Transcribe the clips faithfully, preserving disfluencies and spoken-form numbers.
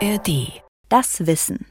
A R D. Das Wissen.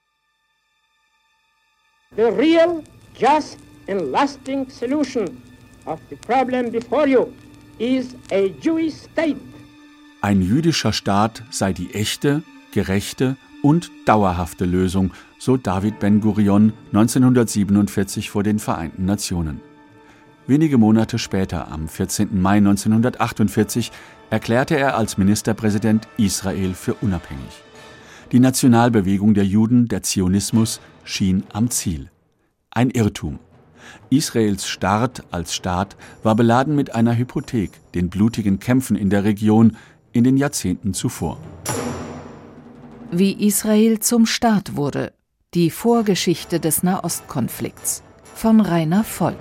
The real, just and lasting solution of the problem before you is a Jewish state. Ein jüdischer Staat sei die echte, gerechte und dauerhafte Lösung, so David Ben-Gurion neunzehnhundertsiebenundvierzig vor den Vereinten Nationen. Wenige Monate später, am vierzehnten Mai neunzehnhundertachtundvierzig, erklärte er als Ministerpräsident Israel für unabhängig. Die Nationalbewegung der Juden, der Zionismus, schien am Ziel. Ein Irrtum. Israels Start als Staat war beladen mit einer Hypothek, den blutigen Kämpfen in der Region in den Jahrzehnten zuvor. Wie Israel zum Staat wurde. Die Vorgeschichte des Nahostkonflikts. Von Rainer Voll.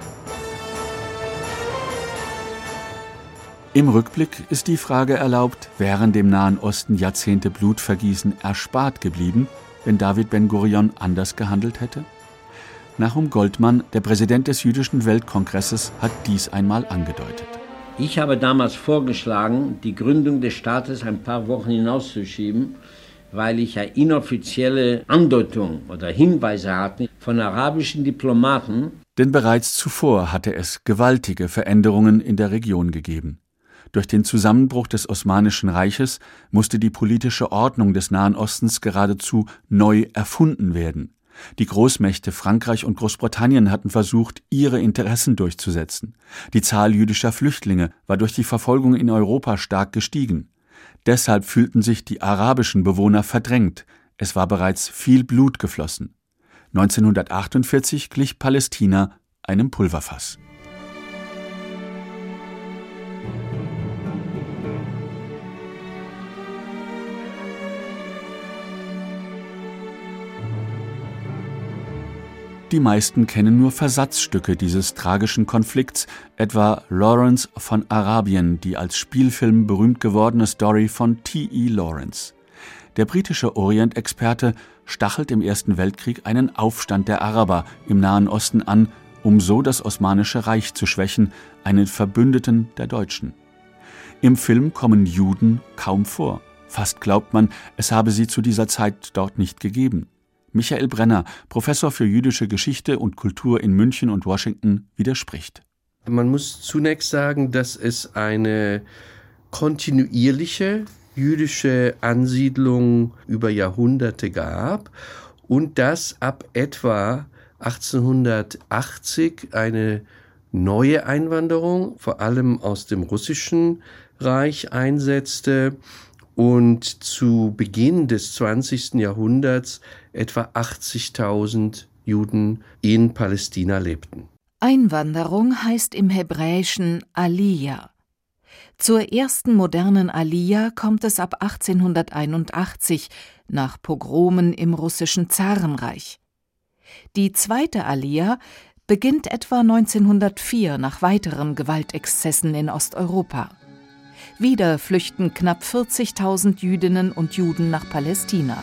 Im Rückblick ist die Frage erlaubt, wären dem Nahen Osten Jahrzehnte Blutvergießen erspart geblieben, wenn David Ben-Gurion anders gehandelt hätte? Nahum Goldmann, der Präsident des Jüdischen Weltkongresses, hat dies einmal angedeutet. Ich habe damals vorgeschlagen, die Gründung des Staates ein paar Wochen hinauszuschieben, weil ich ja inoffizielle Andeutungen oder Hinweise hatte von arabischen Diplomaten. Denn bereits zuvor hatte es gewaltige Veränderungen in der Region gegeben. Durch den Zusammenbruch des Osmanischen Reiches musste die politische Ordnung des Nahen Ostens geradezu neu erfunden werden. Die Großmächte Frankreich und Großbritannien hatten versucht, ihre Interessen durchzusetzen. Die Zahl jüdischer Flüchtlinge war durch die Verfolgung in Europa stark gestiegen. Deshalb fühlten sich die arabischen Bewohner verdrängt. Es war bereits viel Blut geflossen. neunzehnhundertachtundvierzig glich Palästina einem Pulverfass. Die meisten kennen nur Versatzstücke dieses tragischen Konflikts, etwa Lawrence von Arabien, die als Spielfilm berühmt gewordene Story von T E Lawrence. Der britische Orientexperte stachelt im Ersten Weltkrieg einen Aufstand der Araber im Nahen Osten an, um so das Osmanische Reich zu schwächen, einen Verbündeten der Deutschen. Im Film kommen Juden kaum vor. Fast glaubt man, es habe sie zu dieser Zeit dort nicht gegeben. Michael Brenner, Professor für jüdische Geschichte und Kultur in München und Washington, widerspricht. Man muss zunächst sagen, dass es eine kontinuierliche jüdische Ansiedlung über Jahrhunderte gab und dass ab etwa achtzehnhundertachtzig eine neue Einwanderung, vor allem aus dem Russischen Reich, einsetzte und zu Beginn des zwanzigsten Jahrhunderts etwa achtzigtausend Juden in Palästina lebten. Einwanderung heißt im Hebräischen Aliyah. Zur ersten modernen Aliyah kommt es ab achtzehnhunderteinundachtzig nach Pogromen im russischen Zarenreich. Die zweite Aliyah beginnt etwa neunzehnhundertvier nach weiteren Gewaltexzessen in Osteuropa. Wieder flüchten knapp vierzigtausend Jüdinnen und Juden nach Palästina.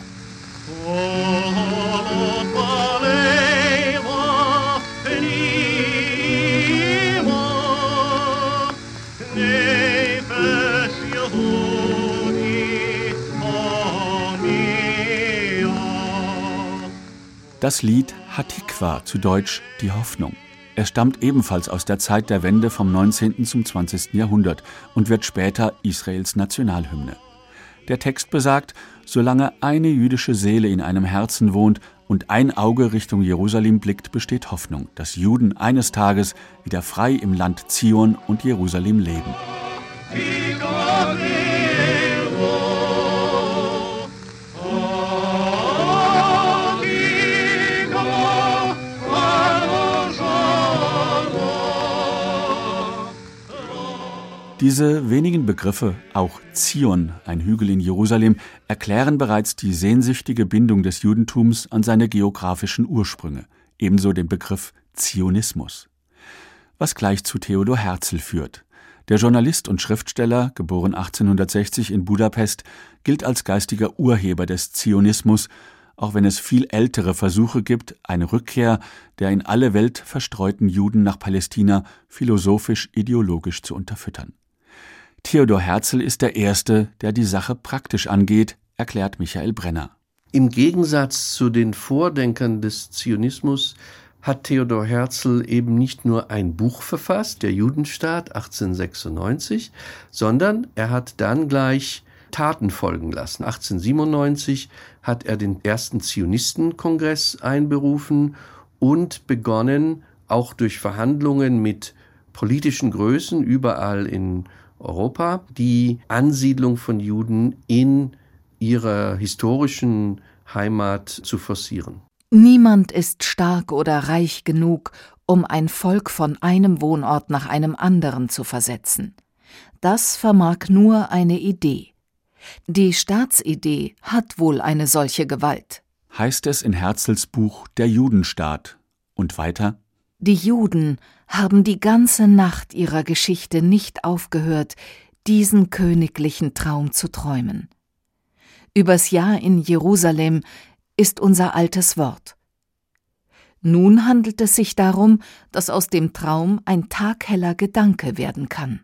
Das Lied Hatikwa, zu Deutsch die Hoffnung. Es stammt ebenfalls aus der Zeit der Wende vom neunzehnten zum zwanzigsten Jahrhundert und wird später Israels Nationalhymne. Der Text besagt, solange eine jüdische Seele in einem Herzen wohnt und ein Auge Richtung Jerusalem blickt, besteht Hoffnung, dass Juden eines Tages wieder frei im Land Zion und Jerusalem leben. Diese wenigen Begriffe, auch Zion, ein Hügel in Jerusalem, erklären bereits die sehnsüchtige Bindung des Judentums an seine geografischen Ursprünge, ebenso den Begriff Zionismus. Was gleich zu Theodor Herzl führt. Der Journalist und Schriftsteller, geboren achtzehnhundertsechzig in Budapest, gilt als geistiger Urheber des Zionismus, auch wenn es viel ältere Versuche gibt, eine Rückkehr der in alle Welt verstreuten Juden nach Palästina philosophisch-ideologisch zu unterfüttern. Theodor Herzl ist der Erste, der die Sache praktisch angeht, erklärt Michael Brenner. Im Gegensatz zu den Vordenkern des Zionismus hat Theodor Herzl eben nicht nur ein Buch verfasst, der Judenstaat achtzehnhundertsechsundneunzig, sondern er hat dann gleich Taten folgen lassen. achtzehnhundertsiebenundneunzig hat er den ersten Zionistenkongress einberufen und begonnen, auch durch Verhandlungen mit politischen Größen überall in Europa, die Ansiedlung von Juden in ihrer historischen Heimat zu forcieren. Niemand ist stark oder reich genug, um ein Volk von einem Wohnort nach einem anderen zu versetzen. Das vermag nur eine Idee. Die Staatsidee hat wohl eine solche Gewalt. Heißt es in Herzls Buch Der Judenstaat. Und weiter: Die Juden haben die ganze Nacht ihrer Geschichte nicht aufgehört, diesen königlichen Traum zu träumen. Übers Jahr in Jerusalem ist unser altes Wort. Nun handelt es sich darum, dass aus dem Traum ein tagheller Gedanke werden kann.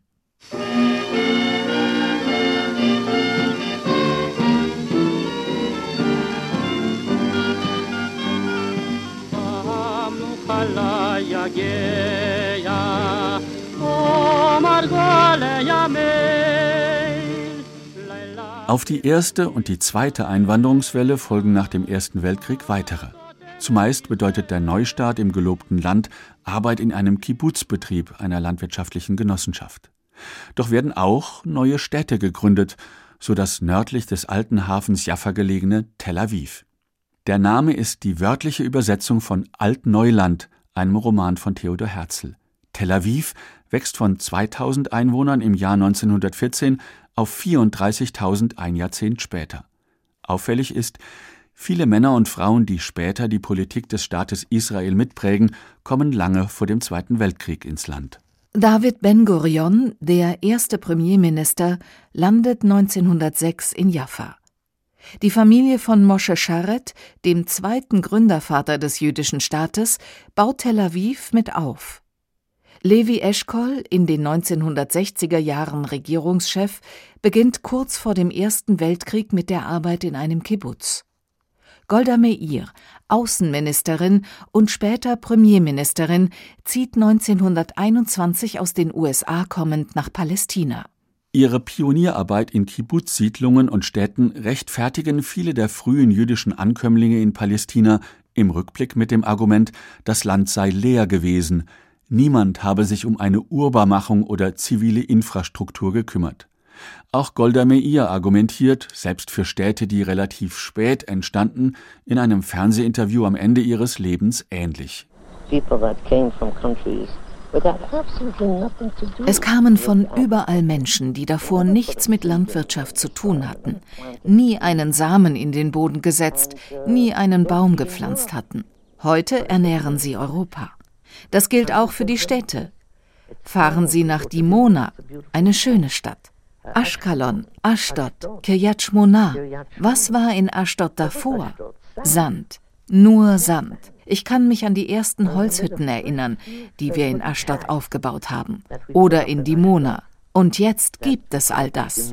Auf die erste und die zweite Einwanderungswelle folgen nach dem Ersten Weltkrieg weitere. Zumeist bedeutet der Neustart im gelobten Land Arbeit in einem Kibbuz-Betrieb, einer landwirtschaftlichen Genossenschaft. Doch werden auch neue Städte gegründet, so das nördlich des alten Hafens Jaffa gelegene Tel Aviv. Der Name ist die wörtliche Übersetzung von Altneuland, einem Roman von Theodor Herzl. Tel Aviv wächst von zweitausend Einwohnern im Jahr neunzehnhundertvierzehn auf vierunddreißigtausend ein Jahrzehnt später. Auffällig ist, viele Männer und Frauen, die später die Politik des Staates Israel mitprägen, kommen lange vor dem Zweiten Weltkrieg ins Land. David Ben-Gurion, der erste Premierminister, landet neunzehnhundertsechs in Jaffa. Die Familie von Moshe Sharet, dem zweiten Gründervater des jüdischen Staates, baut Tel Aviv mit auf. Levi Eshkol, in den neunzehnhundertsechziger Jahren Regierungschef, beginnt kurz vor dem Ersten Weltkrieg mit der Arbeit in einem Kibbuz. Golda Meir, Außenministerin und später Premierministerin, zieht neunzehnhunderteinundzwanzig aus den U S A kommend nach Palästina. Ihre Pionierarbeit in Kibbuz-Siedlungen und Städten rechtfertigen viele der frühen jüdischen Ankömmlinge in Palästina im Rückblick mit dem Argument, das Land sei leer gewesen, niemand habe sich um eine Urbarmachung oder zivile Infrastruktur gekümmert. Auch Golda Meir argumentiert, selbst für Städte, die relativ spät entstanden, in einem Fernsehinterview am Ende ihres Lebens ähnlich. Es kamen von überall Menschen, die davor nichts mit Landwirtschaft zu tun hatten, nie einen Samen in den Boden gesetzt, nie einen Baum gepflanzt hatten. Heute ernähren sie Europa. Das gilt auch für die Städte. Fahren Sie nach Dimona, eine schöne Stadt. Ashkelon, Ashdod, Kiryat Shmona. Was war in Ashdod davor? Sand, nur Sand. Ich kann mich an die ersten Holzhütten erinnern, die wir in Ashdod aufgebaut haben. Oder in Dimona. Und jetzt gibt es all das.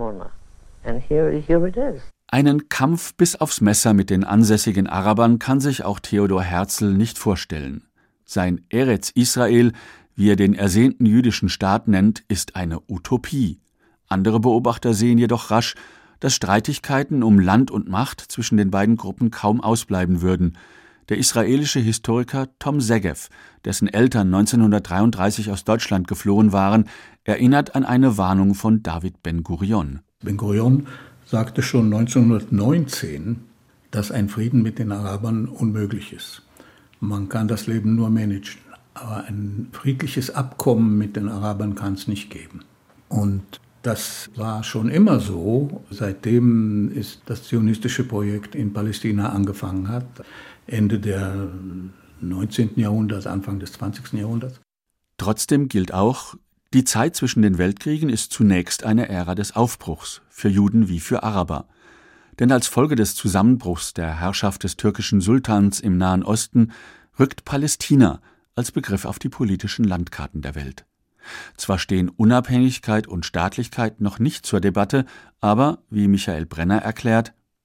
Einen Kampf bis aufs Messer mit den ansässigen Arabern kann sich auch Theodor Herzl nicht vorstellen. Sein Eretz Israel, wie er den ersehnten jüdischen Staat nennt, ist eine Utopie. Andere Beobachter sehen jedoch rasch, dass Streitigkeiten um Land und Macht zwischen den beiden Gruppen kaum ausbleiben würden. Der israelische Historiker Tom Segev, dessen Eltern neunzehnhundertdreiunddreißig aus Deutschland geflohen waren, erinnert an eine Warnung von David Ben-Gurion. Ben-Gurion sagte schon neunzehnhundertneunzehn, dass ein Frieden mit den Arabern unmöglich ist. Man kann das Leben nur managen, aber ein friedliches Abkommen mit den Arabern kann es nicht geben. Und das war schon immer so, seitdem ist das zionistische Projekt in Palästina angefangen hat, Ende der neunzehnten Jahrhunderts, Anfang des zwanzigsten Jahrhunderts. Trotzdem gilt auch, die Zeit zwischen den Weltkriegen ist zunächst eine Ära des Aufbruchs, für Juden wie für Araber. Denn als Folge des Zusammenbruchs der Herrschaft des türkischen Sultans im Nahen Osten rückt Palästina als Begriff auf die politischen Landkarten der Welt. Zwar stehen Unabhängigkeit und Staatlichkeit noch nicht zur Debatte, aber, wie Michael Brenner erklärt,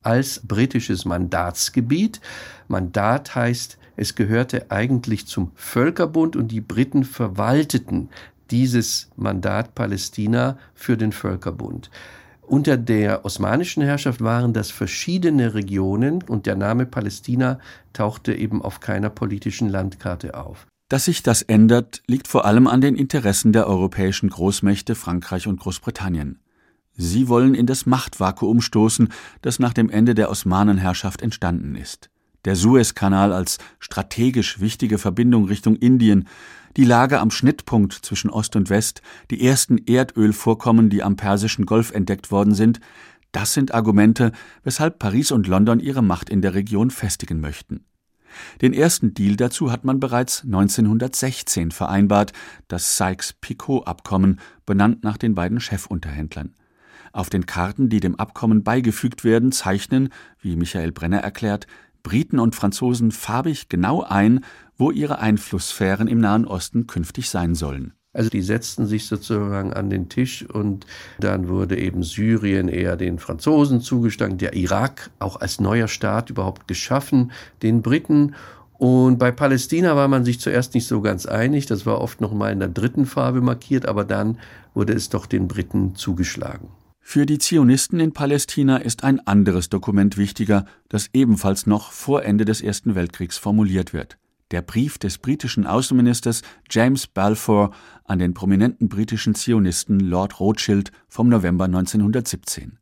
als britisches Mandatsgebiet. Mandat heißt, es gehörte eigentlich zum Völkerbund und die Briten verwalteten dieses Mandat Palästina für den Völkerbund. Unter der osmanischen Herrschaft waren das verschiedene Regionen und der Name Palästina tauchte eben auf keiner politischen Landkarte auf. Dass sich das ändert, liegt vor allem an den Interessen der europäischen Großmächte Frankreich und Großbritannien. Sie wollen in das Machtvakuum stoßen, das nach dem Ende der Osmanenherrschaft entstanden ist. Der Suezkanal als strategisch wichtige Verbindung Richtung Indien, die Lage am Schnittpunkt zwischen Ost und West, die ersten Erdölvorkommen, die am Persischen Golf entdeckt worden sind, das sind Argumente, weshalb Paris und London ihre Macht in der Region festigen möchten. Den ersten Deal dazu hat man bereits neunzehnhundertsechzehn vereinbart, das Sykes-Picot-Abkommen, benannt nach den beiden Chefunterhändlern. Auf den Karten, die dem Abkommen beigefügt werden, zeichnen, wie Michael Brenner erklärt, Briten und Franzosen farbig genau ein, wo ihre Einflusssphären im Nahen Osten künftig sein sollen. Also die setzten sich sozusagen an den Tisch und dann wurde eben Syrien eher den Franzosen zugestanden, der Irak auch als neuer Staat überhaupt geschaffen, den Briten. Und bei Palästina war man sich zuerst nicht so ganz einig, das war oft noch mal in der dritten Farbe markiert, aber dann wurde es doch den Briten zugeschlagen. Für die Zionisten in Palästina ist ein anderes Dokument wichtiger, das ebenfalls noch vor Ende des Ersten Weltkriegs formuliert wird. Der Brief des britischen Außenministers James Balfour an den prominenten britischen Zionisten Lord Rothschild vom November neunzehnhundertsiebzehn.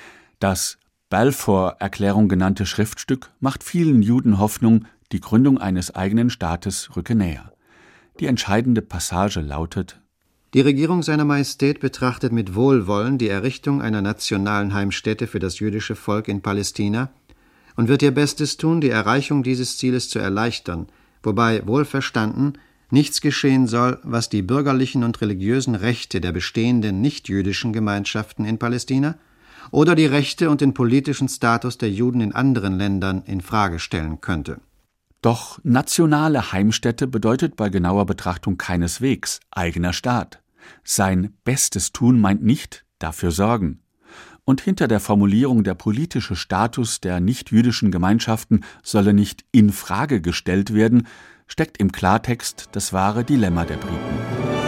Das Balfour-Erklärung genannte Schriftstück macht vielen Juden Hoffnung, die Gründung eines eigenen Staates rücke näher. Die entscheidende Passage lautet: Die Regierung seiner Majestät betrachtet mit Wohlwollen die Errichtung einer nationalen Heimstätte für das jüdische Volk in Palästina und wird ihr Bestes tun, die Erreichung dieses Zieles zu erleichtern, wobei, wohlverstanden, nichts geschehen soll, was die bürgerlichen und religiösen Rechte der bestehenden nichtjüdischen Gemeinschaften in Palästina oder die Rechte und den politischen Status der Juden in anderen Ländern in Frage stellen könnte. Doch nationale Heimstätte bedeutet bei genauer Betrachtung keineswegs eigener Staat. Sein Bestes tun meint nicht dafür sorgen. Und hinter der Formulierung, der politische Status der nichtjüdischen Gemeinschaften solle nicht in Frage gestellt werden, steckt im Klartext das wahre Dilemma der Briten.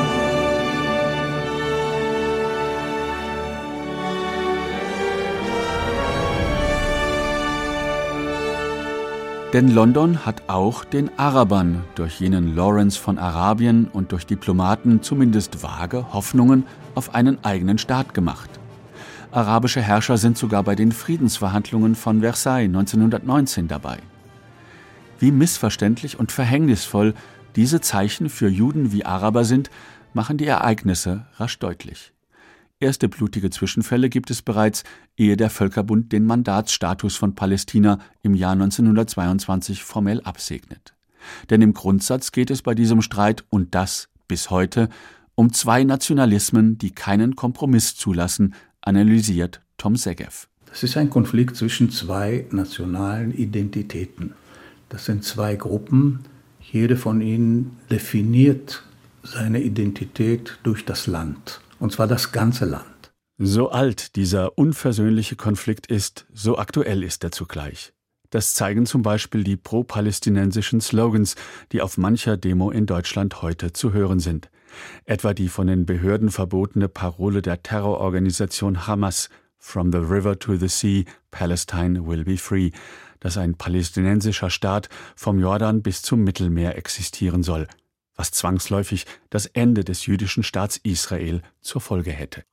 Denn London hat auch den Arabern durch jenen Lawrence von Arabien und durch Diplomaten zumindest vage Hoffnungen auf einen eigenen Staat gemacht. Arabische Herrscher sind sogar bei den Friedensverhandlungen von Versailles neunzehnhundertneunzehn dabei. Wie missverständlich und verhängnisvoll diese Zeichen für Juden wie Araber sind, machen die Ereignisse rasch deutlich. Erste blutige Zwischenfälle gibt es bereits, ehe der Völkerbund den Mandatsstatus von Palästina im Jahr neunzehnhundertzweiundzwanzig formell absegnet. Denn im Grundsatz geht es bei diesem Streit, und das bis heute, um zwei Nationalismen, die keinen Kompromiss zulassen, analysiert Tom Segev. Das ist ein Konflikt zwischen zwei nationalen Identitäten. Das sind zwei Gruppen, jede von ihnen definiert seine Identität durch das Land. Und zwar das ganze Land. So alt dieser unversöhnliche Konflikt ist, so aktuell ist er zugleich. Das zeigen zum Beispiel die pro-palästinensischen Slogans, die auf mancher Demo in Deutschland heute zu hören sind. Etwa die von den Behörden verbotene Parole der Terrororganisation Hamas, From the river to the sea, Palestine will be free, dass ein palästinensischer Staat vom Jordan bis zum Mittelmeer existieren soll, was zwangsläufig das Ende des jüdischen Staats Israel zur Folge hätte.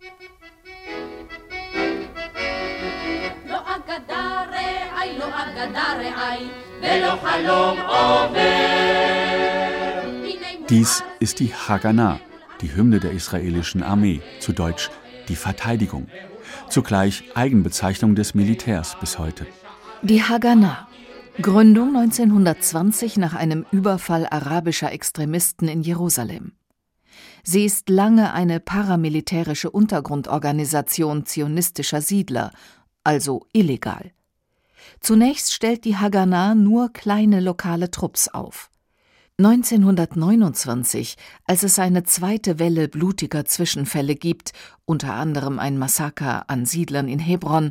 Dies ist die Haganah, die Hymne der israelischen Armee, zu Deutsch die Verteidigung, zugleich Eigenbezeichnung des Militärs bis heute. Die Haganah. Gründung neunzehnhundertzwanzig nach einem Überfall arabischer Extremisten in Jerusalem. Sie ist lange eine paramilitärische Untergrundorganisation zionistischer Siedler, also illegal. Zunächst stellt die Haganah nur kleine lokale Trupps auf. neunzehnhundertneunundzwanzig, als es eine zweite Welle blutiger Zwischenfälle gibt, unter anderem ein Massaker an Siedlern in Hebron,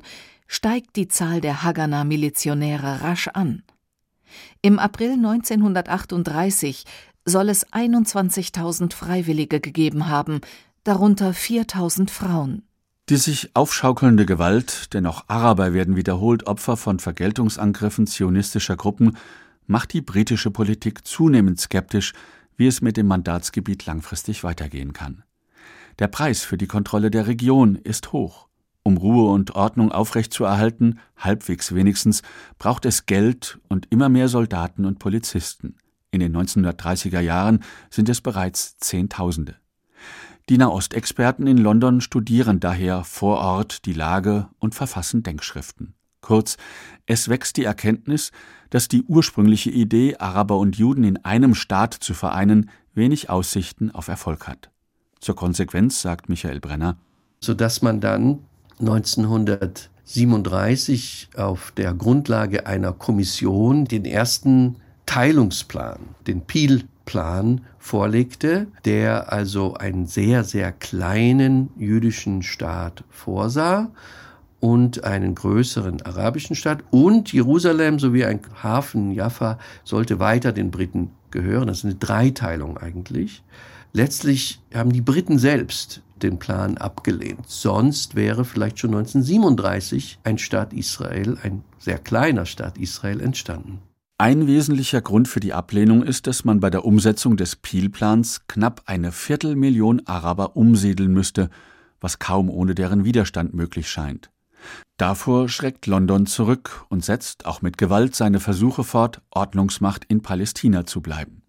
steigt die Zahl der Haganah-Milizionäre rasch an. Im April neunzehnhundertachtunddreißig soll es einundzwanzigtausend Freiwillige gegeben haben, darunter viertausend Frauen. Die sich aufschaukelnde Gewalt, denn auch Araber werden wiederholt Opfer von Vergeltungsangriffen zionistischer Gruppen, macht die britische Politik zunehmend skeptisch, wie es mit dem Mandatsgebiet langfristig weitergehen kann. Der Preis für die Kontrolle der Region ist hoch. Um Ruhe und Ordnung aufrechtzuerhalten, halbwegs wenigstens, braucht es Geld und immer mehr Soldaten und Polizisten. In den neunzehnhundertdreißiger Jahren sind es bereits Zehntausende. Die Nahostexperten in London studieren daher vor Ort die Lage und verfassen Denkschriften. Kurz, es wächst die Erkenntnis, dass die ursprüngliche Idee, Araber und Juden in einem Staat zu vereinen, wenig Aussichten auf Erfolg hat. Zur Konsequenz sagt Michael Brenner, sodass man dann neunzehnhundertsiebenunddreißig auf der Grundlage einer Kommission den ersten Teilungsplan, den Peel-Plan, vorlegte, der also einen sehr, sehr kleinen jüdischen Staat vorsah und einen größeren arabischen Staat, und Jerusalem sowie ein Hafen Jaffa sollte weiter den Briten gehören. Das ist eine Dreiteilung eigentlich. Letztlich haben die Briten selbst den Plan abgelehnt. Sonst wäre vielleicht schon neunzehnhundertsiebenunddreißig ein Staat Israel, ein sehr kleiner Staat Israel, entstanden. Ein wesentlicher Grund für die Ablehnung ist, dass man bei der Umsetzung des Peel-Plans knapp eine Viertelmillion Araber umsiedeln müsste, was kaum ohne deren Widerstand möglich scheint. Davor schreckt London zurück und setzt auch mit Gewalt seine Versuche fort, Ordnungsmacht in Palästina zu bleiben.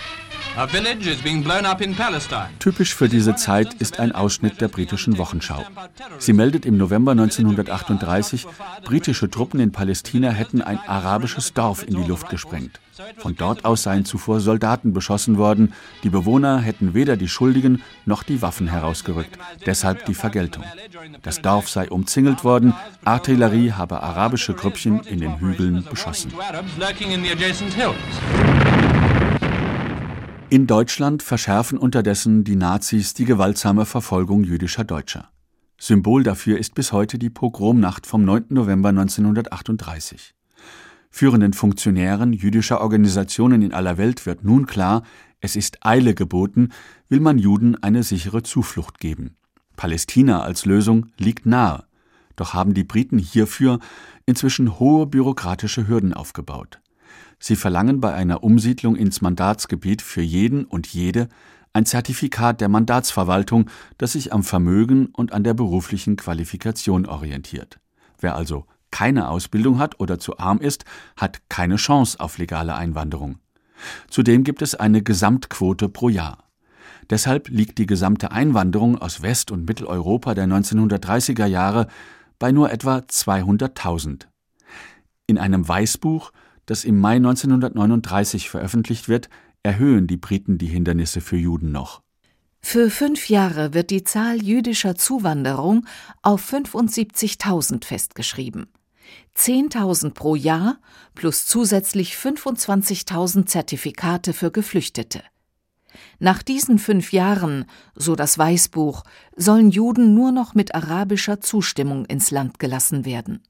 Typisch für diese Zeit ist ein Ausschnitt der britischen Wochenschau. Sie meldet im November neunzehnhundertachtunddreißig, britische Truppen in Palästina hätten ein arabisches Dorf in die Luft gesprengt. Von dort aus seien zuvor Soldaten beschossen worden. Die Bewohner hätten weder die Schuldigen noch die Waffen herausgerückt. Deshalb die Vergeltung. Das Dorf sei umzingelt worden. Artillerie habe arabische Grüppchen in den Hügeln beschossen. In Deutschland verschärfen unterdessen die Nazis die gewaltsame Verfolgung jüdischer Deutscher. Symbol dafür ist bis heute die Pogromnacht vom neunten November neunzehnhundertachtunddreißig. Führenden Funktionären jüdischer Organisationen in aller Welt wird nun klar, es ist Eile geboten, will man Juden eine sichere Zuflucht geben. Palästina als Lösung liegt nahe, doch haben die Briten hierfür inzwischen hohe bürokratische Hürden aufgebaut. Sie verlangen bei einer Umsiedlung ins Mandatsgebiet für jeden und jede ein Zertifikat der Mandatsverwaltung, das sich am Vermögen und an der beruflichen Qualifikation orientiert. Wer also keine Ausbildung hat oder zu arm ist, hat keine Chance auf legale Einwanderung. Zudem gibt es eine Gesamtquote pro Jahr. Deshalb liegt die gesamte Einwanderung aus West- und Mitteleuropa der neunzehnhundertdreißiger Jahre bei nur etwa zweihunderttausend. In einem Weißbuch, das im Mai neunzehnhundertneununddreißig veröffentlicht wird, erhöhen die Briten die Hindernisse für Juden noch. Für fünf Jahre wird die Zahl jüdischer Zuwanderung auf fünfundsiebzigtausend festgeschrieben. zehntausend pro Jahr plus zusätzlich fünfundzwanzigtausend Zertifikate für Geflüchtete. Nach diesen fünf Jahren, so das Weißbuch, sollen Juden nur noch mit arabischer Zustimmung ins Land gelassen werden.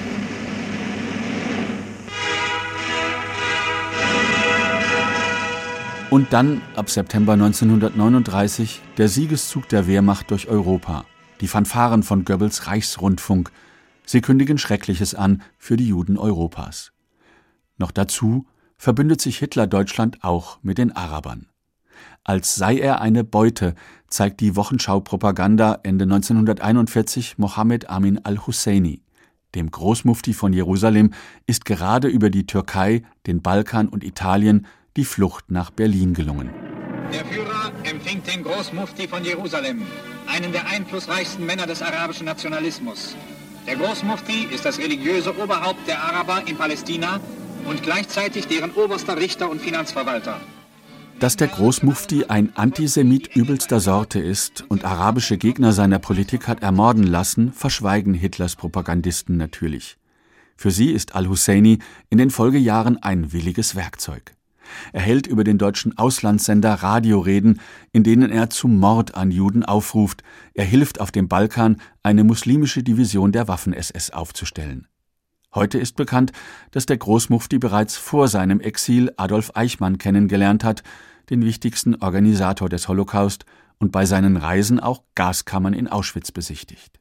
Und dann, ab September neunzehnhundertneununddreißig, der Siegeszug der Wehrmacht durch Europa, die Fanfaren von Goebbels Reichsrundfunk. Sie kündigen Schreckliches an für die Juden Europas. Noch dazu verbündet sich Hitler-Deutschland auch mit den Arabern. Als sei er eine Beute, zeigt die Wochenschau-Propaganda Ende neunzehnhunderteinundvierzig Mohammed Amin al-Husseini. Dem Großmufti von Jerusalem ist gerade über die Türkei, den Balkan und Italien die Flucht nach Berlin gelungen. Der Führer empfängt den Großmufti von Jerusalem, einen der einflussreichsten Männer des arabischen Nationalismus. Der Großmufti ist das religiöse Oberhaupt der Araber in Palästina und gleichzeitig deren oberster Richter und Finanzverwalter. Dass der Großmufti ein Antisemit übelster Sorte ist und arabische Gegner seiner Politik hat ermorden lassen, verschweigen Hitlers Propagandisten natürlich. Für sie ist al-Husseini in den Folgejahren ein williges Werkzeug. Er hält über den deutschen Auslandssender Radioreden, in denen er zum Mord an Juden aufruft. Er hilft auf dem Balkan, eine muslimische Division der Waffen-S S aufzustellen. Heute ist bekannt, dass der Großmufti bereits vor seinem Exil Adolf Eichmann kennengelernt hat, den wichtigsten Organisator des Holocaust, und bei seinen Reisen auch Gaskammern in Auschwitz besichtigt.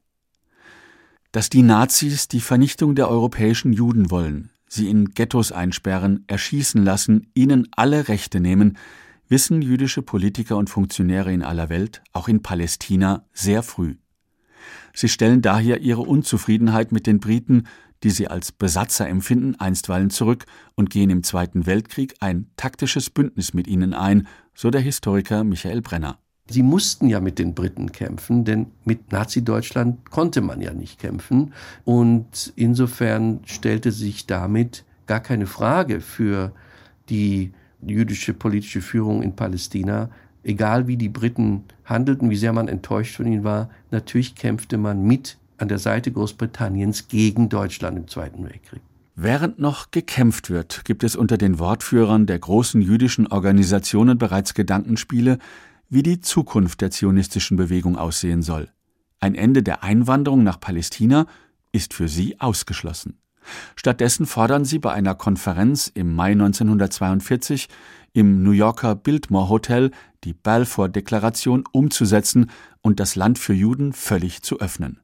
Dass die Nazis die Vernichtung der europäischen Juden wollen, sie in Ghettos einsperren, erschießen lassen, ihnen alle Rechte nehmen, wissen jüdische Politiker und Funktionäre in aller Welt, auch in Palästina, sehr früh. Sie stellen daher ihre Unzufriedenheit mit den Briten, die sie als Besatzer empfinden, einstweilen zurück und gehen im Zweiten Weltkrieg ein taktisches Bündnis mit ihnen ein, so der Historiker Michael Brenner. Sie mussten ja mit den Briten kämpfen, denn mit Nazi-Deutschland konnte man ja nicht kämpfen. Und insofern stellte sich damit gar keine Frage für die jüdische politische Führung in Palästina. Egal wie die Briten handelten, wie sehr man enttäuscht von ihnen war, natürlich kämpfte man mit an der Seite Großbritanniens gegen Deutschland im Zweiten Weltkrieg. Während noch gekämpft wird, gibt es unter den Wortführern der großen jüdischen Organisationen bereits Gedankenspiele, wie die Zukunft der zionistischen Bewegung aussehen soll. Ein Ende der Einwanderung nach Palästina ist für sie ausgeschlossen. Stattdessen fordern sie bei einer Konferenz im Mai neunzehnhundertzweiundvierzig im New Yorker Biltmore Hotel die Balfour-Deklaration umzusetzen und das Land für Juden völlig zu öffnen.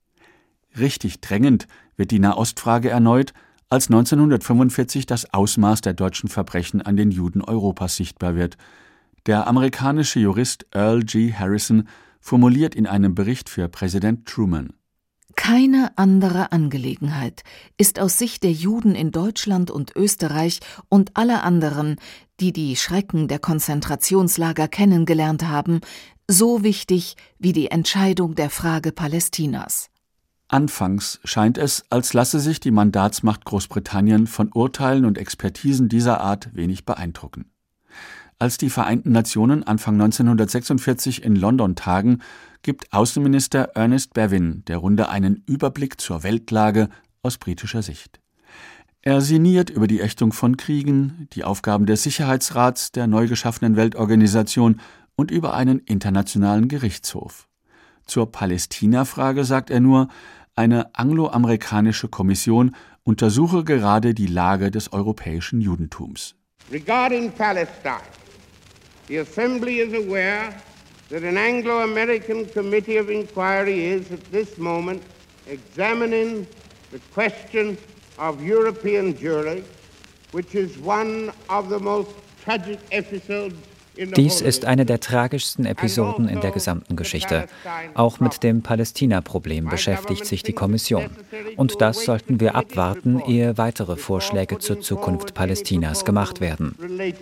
Richtig drängend wird die Nahostfrage erneut, als neunzehnhundertfünfundvierzig das Ausmaß der deutschen Verbrechen an den Juden Europas sichtbar wird. Der amerikanische Jurist Earl G. Harrison formuliert in einem Bericht für Präsident Truman: Keine andere Angelegenheit ist aus Sicht der Juden in Deutschland und Österreich und aller anderen, die die Schrecken der Konzentrationslager kennengelernt haben, so wichtig wie die Entscheidung der Frage Palästinas. Anfangs scheint es, als lasse sich die Mandatsmacht Großbritannien von Urteilen und Expertisen dieser Art wenig beeindrucken. Als die Vereinten Nationen Anfang neunzehnhundertsechsundvierzig in London tagen, gibt Außenminister Ernest Bevin der Runde einen Überblick zur Weltlage aus britischer Sicht. Er sinniert über die Ächtung von Kriegen, die Aufgaben des Sicherheitsrats der neu geschaffenen Weltorganisation und über einen internationalen Gerichtshof. Zur Palästina-Frage sagt er nur, eine anglo-amerikanische Kommission untersuche gerade die Lage des europäischen Judentums. Regarding Palestine, the Assembly is aware that an Anglo-American Committee of Inquiry is at this moment examining the question of European Jewry, which is one of the most tragic episodes. Dies ist eine der tragischsten Episoden in der gesamten Geschichte. Auch mit dem Palästina-Problem beschäftigt sich die Kommission. Und das sollten wir abwarten, ehe weitere Vorschläge zur Zukunft Palästinas gemacht werden.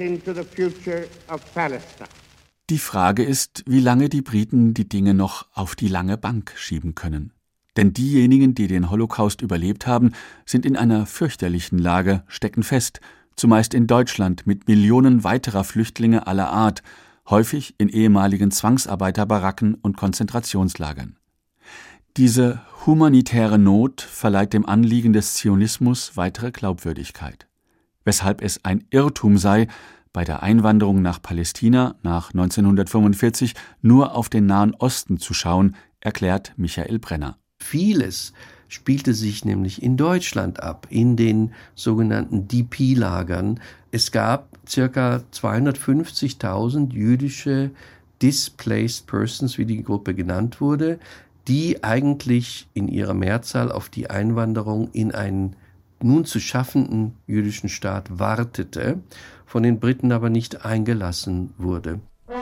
Die Frage ist, wie lange die Briten die Dinge noch auf die lange Bank schieben können. Denn diejenigen, die den Holocaust überlebt haben, sind in einer fürchterlichen Lage, stecken fest, zumeist in Deutschland mit Millionen weiterer Flüchtlinge aller Art, häufig in ehemaligen Zwangsarbeiterbaracken und Konzentrationslagern. Diese humanitäre Not verleiht dem Anliegen des Zionismus weitere Glaubwürdigkeit, weshalb es ein Irrtum sei, bei der Einwanderung nach Palästina nach neunzehnhundertfünfundvierzig nur auf den Nahen Osten zu schauen, erklärt Michael Brenner. Vieles spielte sich nämlich in Deutschland ab, in den sogenannten D P-Lagern. Es gab circa zweihundertfünfzigtausend jüdische Displaced Persons, wie die Gruppe genannt wurde, die eigentlich in ihrer Mehrzahl auf die Einwanderung in einen nun zu schaffenden jüdischen Staat wartete, von den Briten aber nicht eingelassen wurde.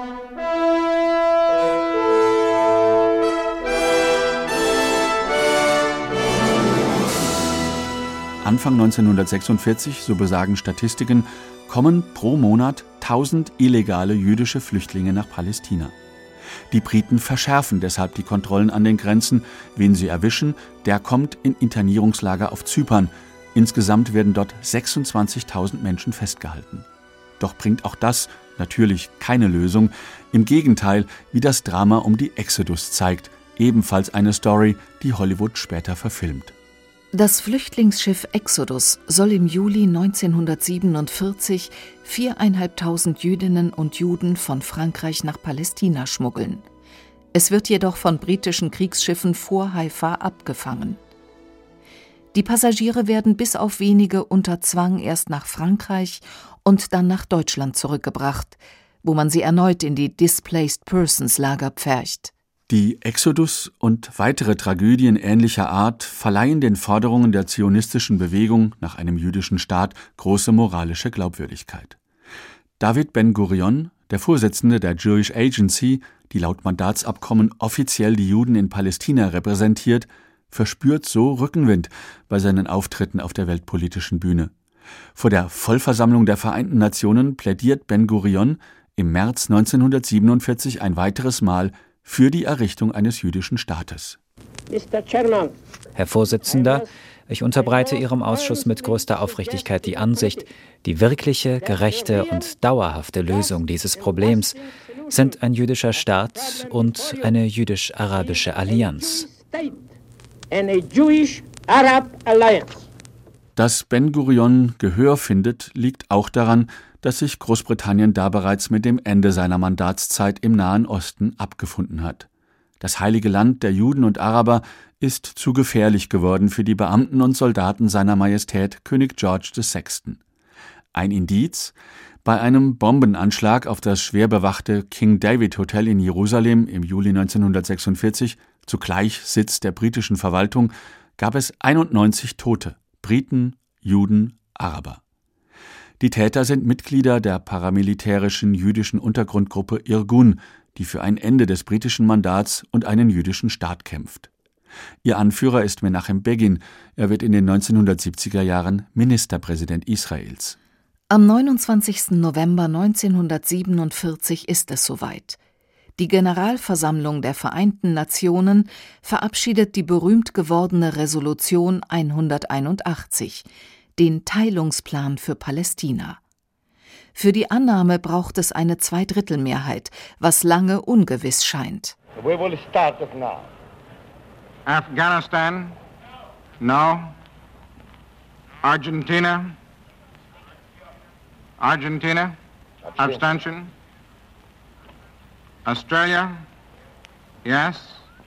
Anfang neunzehnhundertsechsundvierzig, so besagen Statistiken, kommen pro Monat tausend illegale jüdische Flüchtlinge nach Palästina. Die Briten verschärfen deshalb die Kontrollen an den Grenzen. Wen sie erwischen, der kommt in Internierungslager auf Zypern. Insgesamt werden dort sechsundzwanzigtausend Menschen festgehalten. Doch bringt auch das natürlich keine Lösung. Im Gegenteil, wie das Drama um die Exodus zeigt, ebenfalls eine Story, die Hollywood später verfilmt. Das Flüchtlingsschiff Exodus soll im Juli neunzehnhundertsiebenundvierzig viertausendfünfhundert Jüdinnen und Juden von Frankreich nach Palästina schmuggeln. Es wird jedoch von britischen Kriegsschiffen vor Haifa abgefangen. Die Passagiere werden bis auf wenige unter Zwang erst nach Frankreich und dann nach Deutschland zurückgebracht, wo man sie erneut in die Displaced Persons Lager pfercht. Die Exodus und weitere Tragödien ähnlicher Art verleihen den Forderungen der zionistischen Bewegung nach einem jüdischen Staat große moralische Glaubwürdigkeit. David Ben-Gurion, der Vorsitzende der Jewish Agency, die laut Mandatsabkommen offiziell die Juden in Palästina repräsentiert, verspürt so Rückenwind bei seinen Auftritten auf der weltpolitischen Bühne. Vor der Vollversammlung der Vereinten Nationen plädiert Ben-Gurion im März neunzehnhundertsiebenundvierzig ein weiteres Mal für die Errichtung eines jüdischen Staates. Herr Vorsitzender, ich unterbreite Ihrem Ausschuss mit größter Aufrichtigkeit die Ansicht, die wirkliche, gerechte und dauerhafte Lösung dieses Problems sind ein jüdischer Staat und eine jüdisch-arabische Allianz. Dass Ben-Gurion Gehör findet, liegt auch daran, dass sich Großbritannien da bereits mit dem Ende seiner Mandatszeit im Nahen Osten abgefunden hat. Das heilige Land der Juden und Araber ist zu gefährlich geworden für die Beamten und Soldaten seiner Majestät König George der Sechste. Ein Indiz: Bei einem Bombenanschlag auf das schwer bewachte King David Hotel in Jerusalem im Juli neunzehnhundertsechsundvierzig, zugleich Sitz der britischen Verwaltung, gab es einundneunzig Tote, Briten, Juden, Araber. Die Täter sind Mitglieder der paramilitärischen jüdischen Untergrundgruppe Irgun, die für ein Ende des britischen Mandats und einen jüdischen Staat kämpft. Ihr Anführer ist Menachem Begin, er wird in den neunzehnhundertsiebziger Jahren Ministerpräsident Israels. Am neunundzwanzigsten November neunzehnhundertsiebenundvierzig ist es soweit. Die Generalversammlung der Vereinten Nationen verabschiedet die berühmt gewordene Resolution hunderteinundachtzig, den Teilungsplan für Palästina. Für die Annahme braucht es eine Zweidrittelmehrheit, was lange ungewiss scheint. We will start it now. Afghanistan? No. Argentina? Argentina? Abstention? Australia? Yes.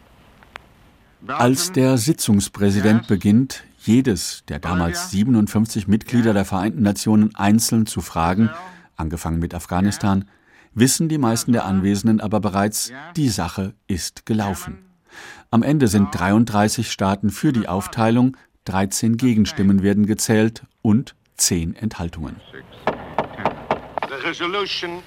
Als der Sitzungspräsident beginnt, jedes der damals siebenundfünfzig Mitglieder der Vereinten Nationen einzeln zu fragen, angefangen mit Afghanistan, wissen die meisten der Anwesenden aber bereits, die Sache ist gelaufen. Am Ende sind dreiunddreißig Staaten für die Aufteilung, dreizehn Gegenstimmen werden gezählt und zehn Enthaltungen. The resolution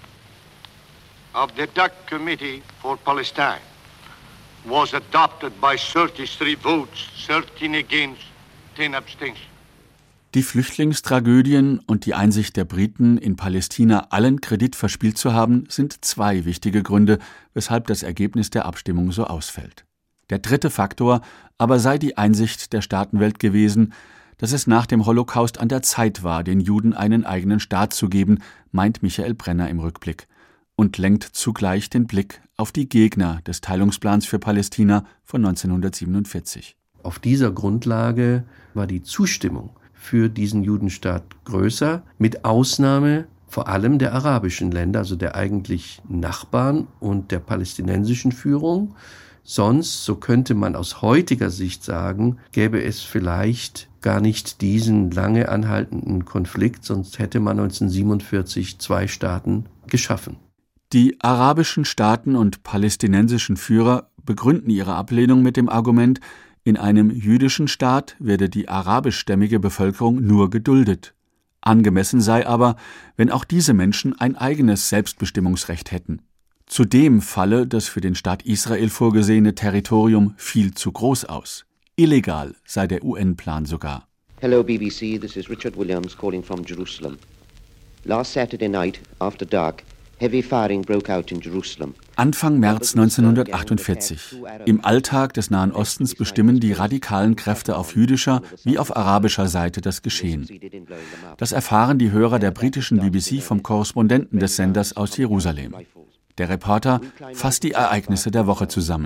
of the D U C Committee for Palestine was adopted by thirty-three votes, thirteen against, ten abstentions. Die Flüchtlingstragödien und die Einsicht der Briten, in Palästina allen Kredit verspielt zu haben, sind zwei wichtige Gründe, weshalb das Ergebnis der Abstimmung so ausfällt. Der dritte Faktor aber sei die Einsicht der Staatenwelt gewesen, dass es nach dem Holocaust an der Zeit war, den Juden einen eigenen Staat zu geben, meint Michael Brenner im Rückblick und lenkt zugleich den Blick auf die Gegner des Teilungsplans für Palästina von neunzehnhundertsiebenundvierzig. Auf dieser Grundlage war die Zustimmung für diesen Judenstaat größer, mit Ausnahme vor allem der arabischen Länder, also der eigentlich Nachbarn und der palästinensischen Führung. Sonst, so könnte man aus heutiger Sicht sagen, gäbe es vielleicht gar nicht diesen lange anhaltenden Konflikt, sonst hätte man neunzehnhundertsiebenundvierzig zwei Staaten geschaffen. Die arabischen Staaten und palästinensischen Führer begründen ihre Ablehnung mit dem Argument, in einem jüdischen Staat werde die arabischstämmige Bevölkerung nur geduldet. Angemessen sei aber, wenn auch diese Menschen ein eigenes Selbstbestimmungsrecht hätten. Zudem falle das für den Staat Israel vorgesehene Territorium viel zu groß aus. Illegal sei der U N-Plan sogar. Hello B B C, this is Richard Williams calling from Jerusalem. Last Saturday night, after dark, heavy firing broke out in Jerusalem. Anfang März neunzehnhundertachtundvierzig. Im Alltag des Nahen Ostens bestimmen die radikalen Kräfte auf jüdischer wie auf arabischer Seite das Geschehen. Das erfahren die Hörer der britischen B B C vom Korrespondenten des Senders aus Jerusalem. Der Reporter fasst die Ereignisse der Woche zusammen.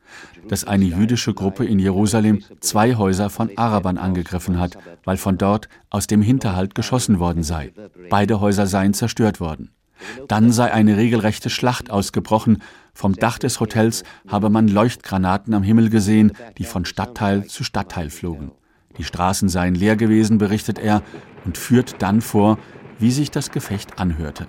dass eine jüdische Gruppe in Jerusalem zwei Häuser von Arabern angegriffen hat, weil von dort aus dem Hinterhalt geschossen worden sei. Beide Häuser seien zerstört worden. Dann sei eine regelrechte Schlacht ausgebrochen. Vom Dach des Hotels habe man Leuchtgranaten am Himmel gesehen, die von Stadtteil zu Stadtteil flogen. Die Straßen seien leer gewesen, berichtet er, und führt dann vor, wie sich das Gefecht anhörte.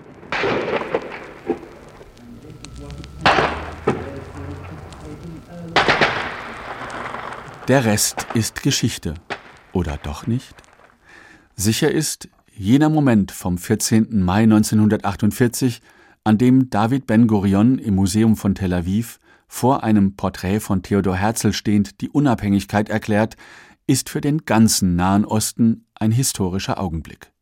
Der Rest ist Geschichte. Oder doch nicht? Sicher ist jener Moment vom vierzehnten Mai neunzehnhundertachtundvierzig, an dem David Ben-Gurion im Museum von Tel Aviv vor einem Porträt von Theodor Herzl stehend die Unabhängigkeit erklärt, ist für den ganzen Nahen Osten ein historischer Augenblick.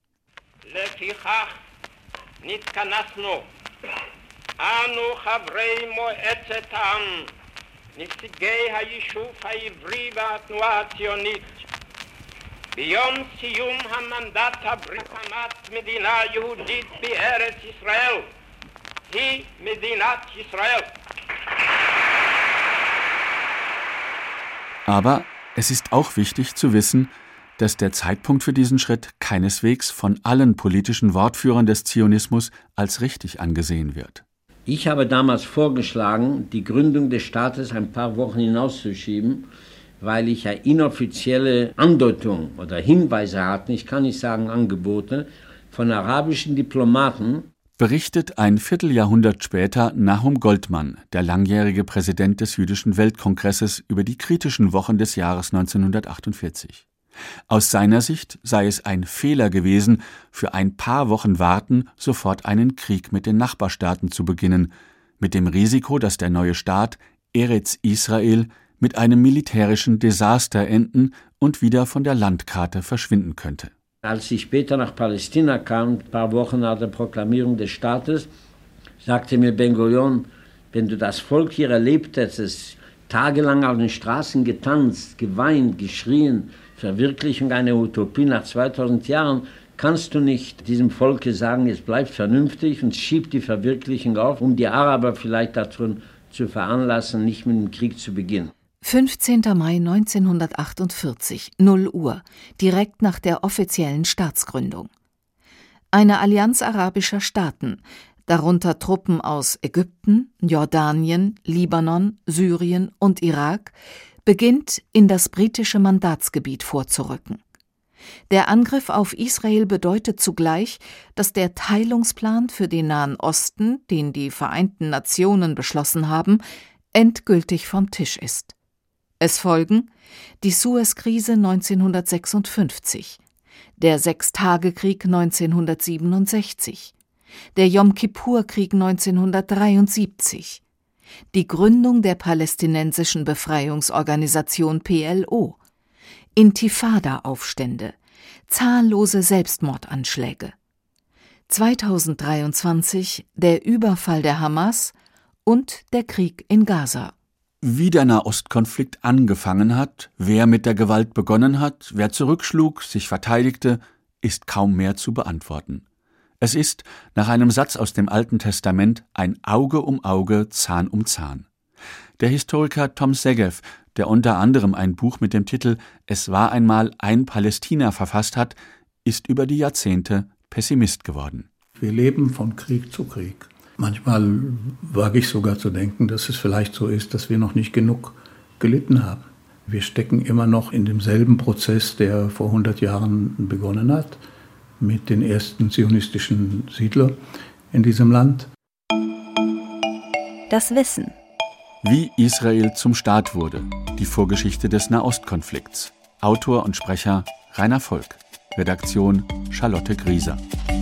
נציגי היישוב העברי והתנועה הציונית ביום סיום המנדט הבריטי הקמת מדינה יהודית בארץ ישראל היא מדינת ישראל. Aber es ist auch wichtig zu wissen, dass der Zeitpunkt für diesen Schritt keineswegs von allen politischen Wortführern des Zionismus als richtig angesehen wird. Ich habe damals vorgeschlagen, die Gründung des Staates ein paar Wochen hinauszuschieben, weil ich ja inoffizielle Andeutungen oder Hinweise hatte, ich kann nicht sagen Angebote, von arabischen Diplomaten. Berichtet ein Vierteljahrhundert später Nahum Goldmann, der langjährige Präsident des Jüdischen Weltkongresses, über die kritischen Wochen des Jahres neunzehnhundertachtundvierzig. Aus seiner Sicht sei es ein Fehler gewesen, für ein paar Wochen Warten sofort einen Krieg mit den Nachbarstaaten zu beginnen, mit dem Risiko, dass der neue Staat Eretz Israel mit einem militärischen Desaster enden und wieder von der Landkarte verschwinden könnte. Als ich später nach Palästina kam, ein paar Wochen nach der Proklamierung des Staates, sagte mir Ben-Gurion, wenn du das Volk hier erlebt hättest, tagelang auf den Straßen getanzt, geweint, geschrien, Verwirklichung einer Utopie nach zweitausend Jahren, kannst du nicht diesem Volke sagen, es bleibt vernünftig und schiebt die Verwirklichung auf, um die Araber vielleicht dazu zu veranlassen, nicht mit dem Krieg zu beginnen. fünfzehnten Mai neunzehnhundertachtundvierzig, null Uhr, direkt nach der offiziellen Staatsgründung. Eine Allianz arabischer Staaten, darunter Truppen aus Ägypten, Jordanien, Libanon, Syrien und Irak, beginnt, in das britische Mandatsgebiet vorzurücken. Der Angriff auf Israel bedeutet zugleich, dass der Teilungsplan für den Nahen Osten, den die Vereinten Nationen beschlossen haben, endgültig vom Tisch ist. Es folgen die Suez-Krise neunzehnhundertsechsundfünfzig, der Sechstagekrieg neunzehnhundertsiebenundsechzig, der Jom-Kippur-Krieg neunzehnhundertdreiundsiebzig, die Gründung der palästinensischen Befreiungsorganisation P L O, Intifada-Aufstände, zahllose Selbstmordanschläge. zweitausenddreiundzwanzig der Überfall der Hamas und der Krieg in Gaza. Wie der Nahostkonflikt angefangen hat, wer mit der Gewalt begonnen hat, wer zurückschlug, sich verteidigte, ist kaum mehr zu beantworten. Es ist, nach einem Satz aus dem Alten Testament, ein Auge um Auge, Zahn um Zahn. Der Historiker Tom Segev, der unter anderem ein Buch mit dem Titel »Es war einmal ein Palästina« verfasst hat, ist über die Jahrzehnte Pessimist geworden. Wir leben von Krieg zu Krieg. Manchmal wage ich sogar zu denken, dass es vielleicht so ist, dass wir noch nicht genug gelitten haben. Wir stecken immer noch in demselben Prozess, der vor hundert Jahren begonnen hat, mit den ersten zionistischen Siedlern in diesem Land. Das Wissen. Wie Israel zum Staat wurde. Die Vorgeschichte des Nahostkonflikts. Autor und Sprecher Rainer Volk. Redaktion Charlotte Grieser.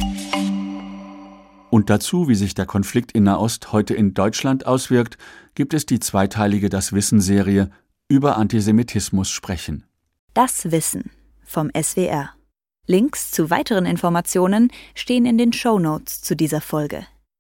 Und dazu, wie sich der Konflikt in Nahost heute in Deutschland auswirkt, gibt es die zweiteilige Das Wissen-Serie Über Antisemitismus sprechen. Das Wissen vom S W R. Links zu weiteren Informationen stehen in den Shownotes zu dieser Folge.